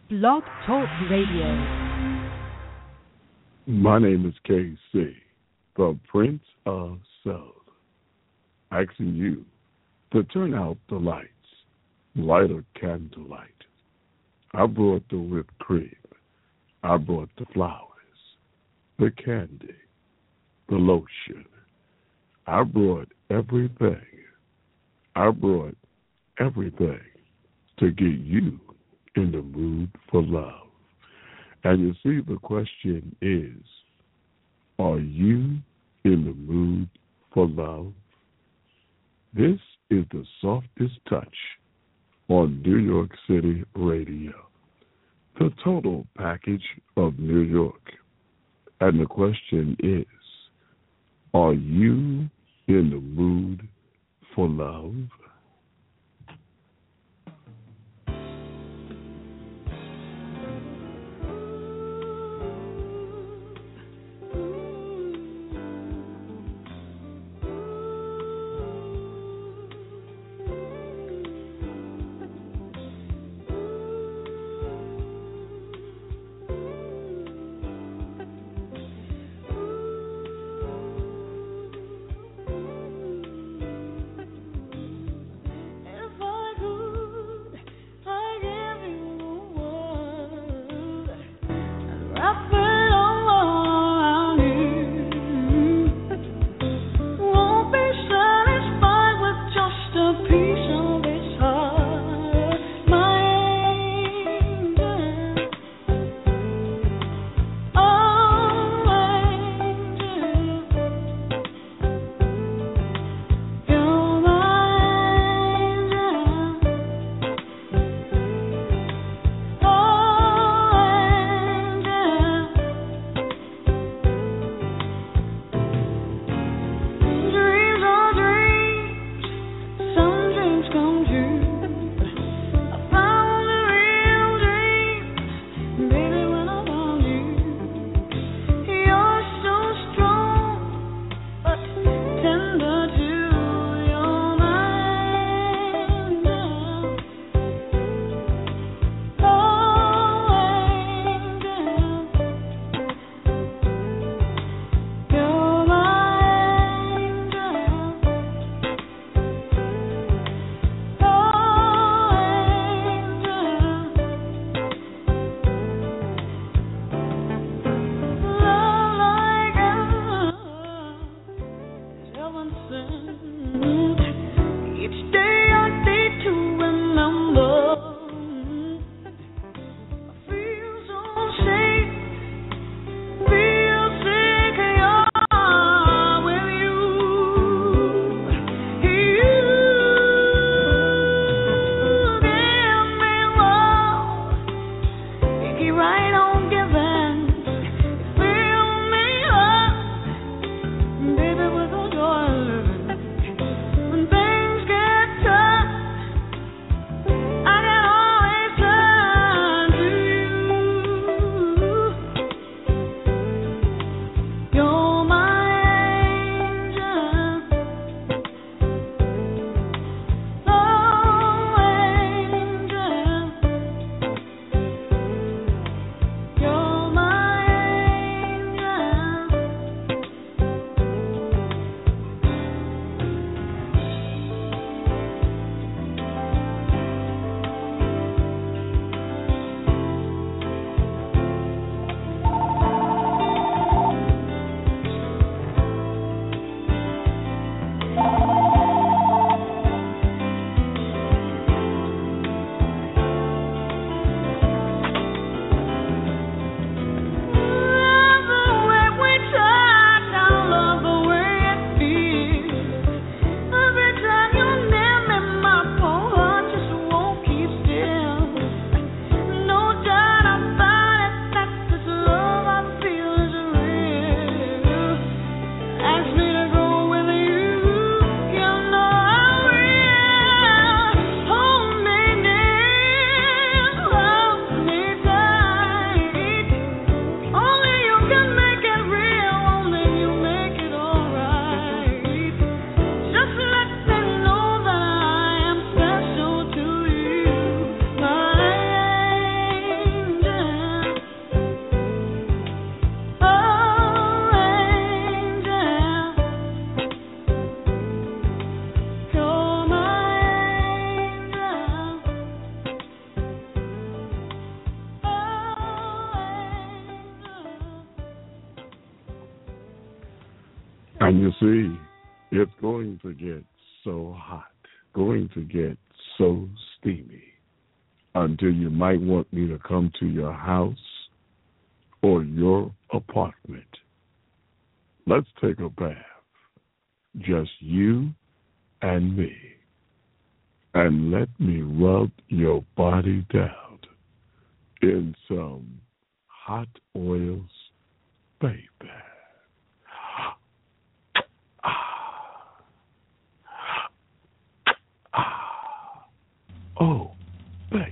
Blog Talk Radio. My name is KC, the Prince of Soul, asking you to turn out the lights, light a candlelight. I brought the whipped cream. I brought the flowers, the candy, the lotion. I brought everything. I brought everything to get you in the mood for love. And you see, the question is, are you in the mood for love? This is the softest touch on New York City radio, the total package of New York. And the question is, are you in the mood for love? And you see, it's going to get so hot, going to get so steamy, until you might want me to come to your house or your apartment. Let's take a bath, just you and me, and let me rub your body down in some hot oils, baby. Oh, baby.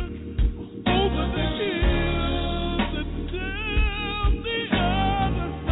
Over the hills and down the other side.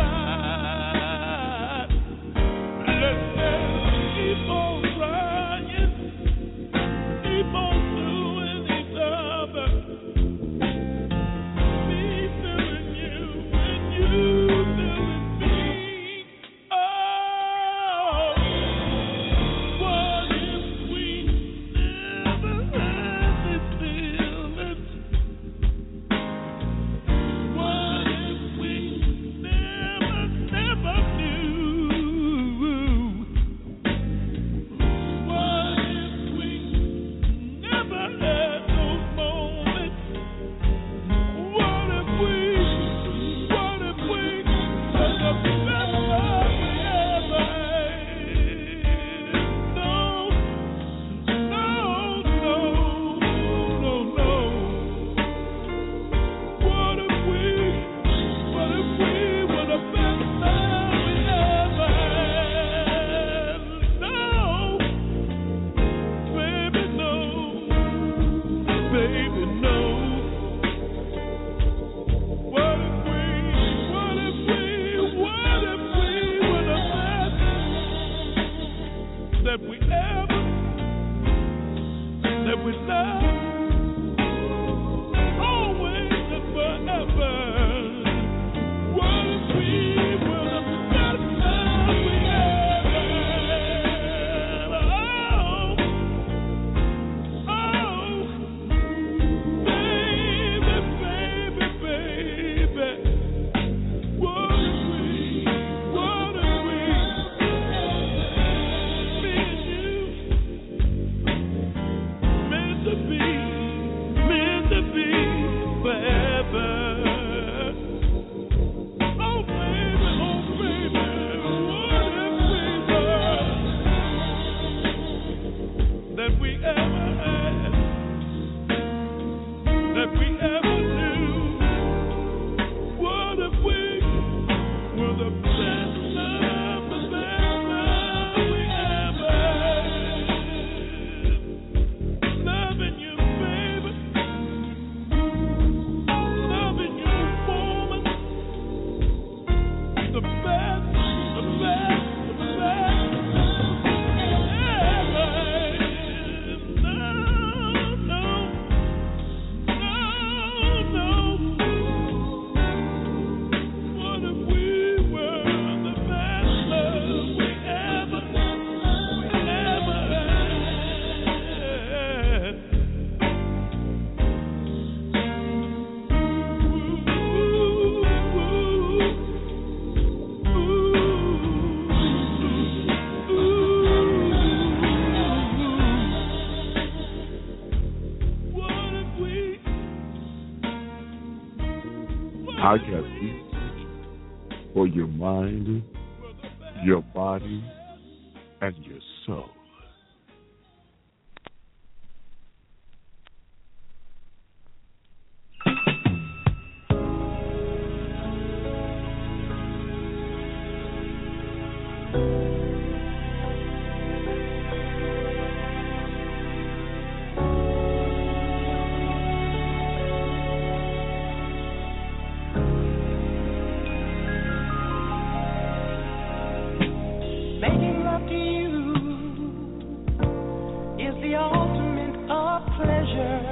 I got research for your mind, your body, and your soul. Making love to you is the ultimate of pleasure.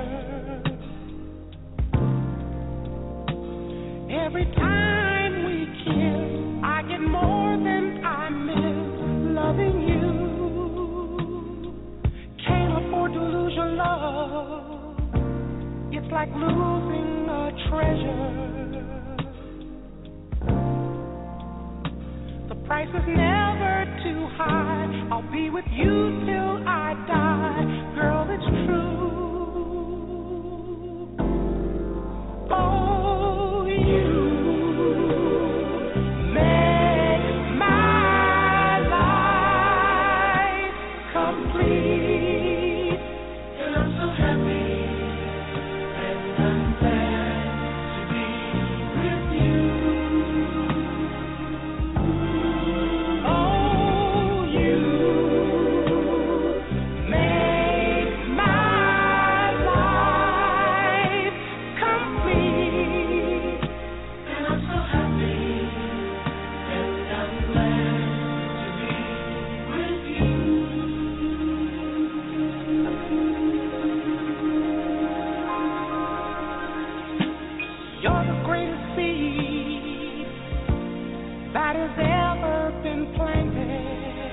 Every time we kiss, I get more than I miss loving you. Can't afford to lose your love. It's like losing a treasure. The price is never too high. I'll be with you till I die. Girl, it's true. Oh, you make my life complete. And I'm so happy and I'm glad to be with you. Oh, you make my life complete. And I'm so happy and I'm glad to be with you. You're the greatest seed that has ever been planted.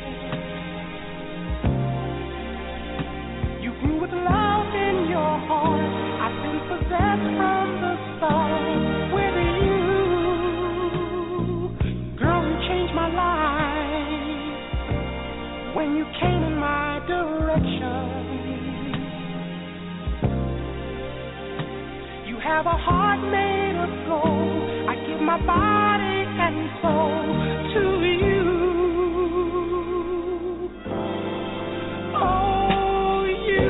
You grew with love in your heart. I've been possessed from the start with you. Girl, you changed my life when you came in my direction. You have a heart made of gold. I give my body and soul to you. Oh, you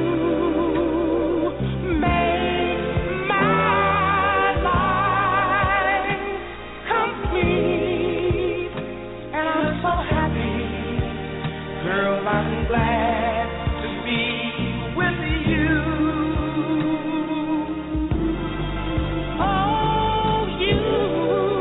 make my life complete. And I'm so happy. Girl, I'm glad to be with you. Oh, you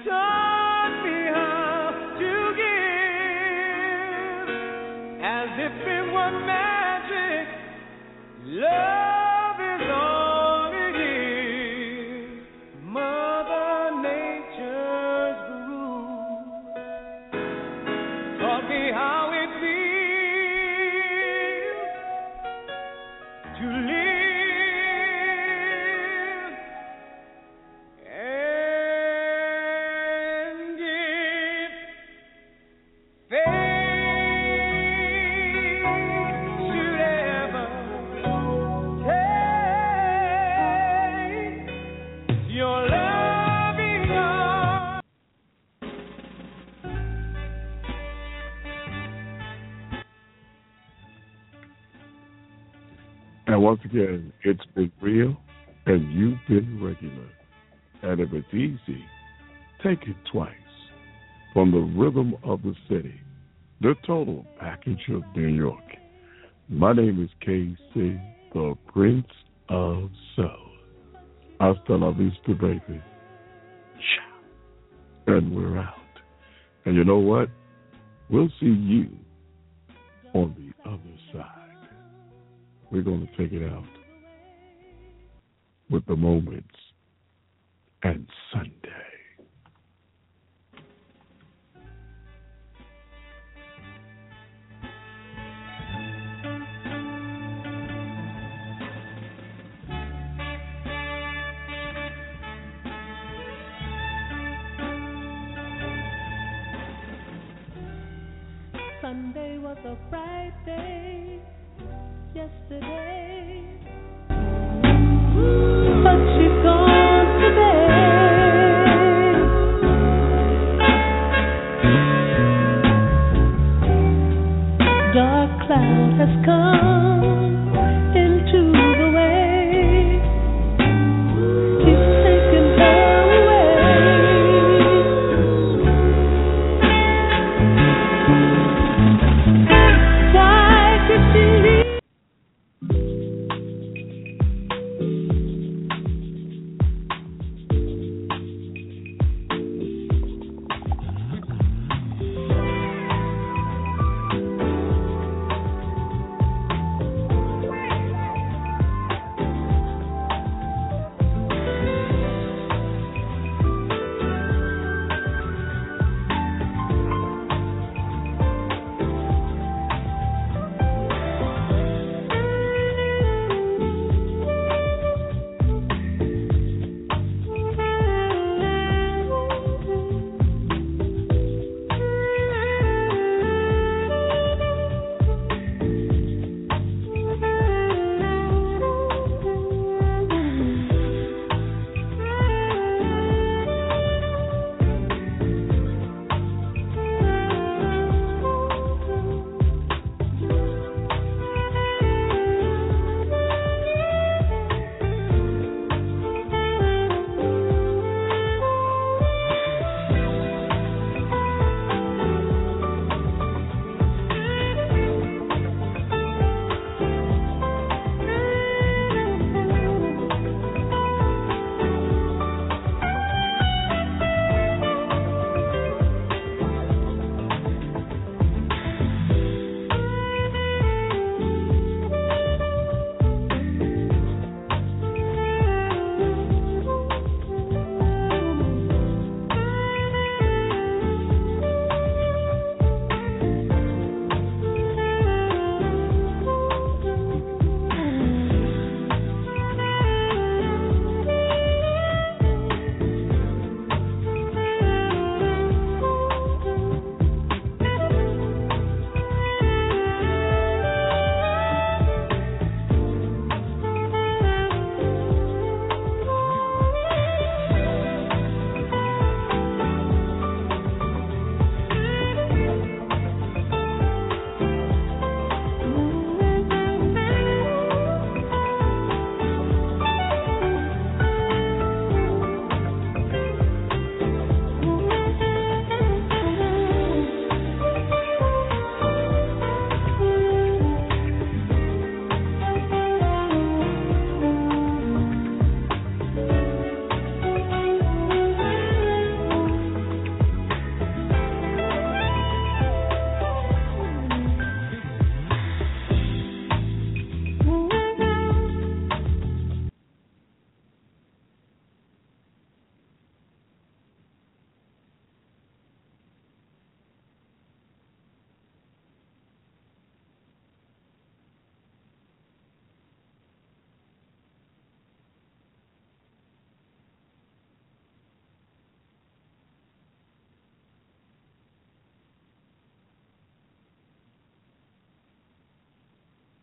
taught me how to give as if it were magic. Love is all it is. Mother Nature's groove taught me how it feels to live. And once again, it's been real and you've been regular. And if it's easy, take it twice. From the rhythm of the city, the total package of New York. My name is KC, the Prince of Soul. Hasta la vista, baby. Ciao. And we're out. And you know what? We'll see you on the other side. We're going to take it out with the Moments and Sunday. Sunday was a bright day yesterday, but she's gone today. Dark cloud has come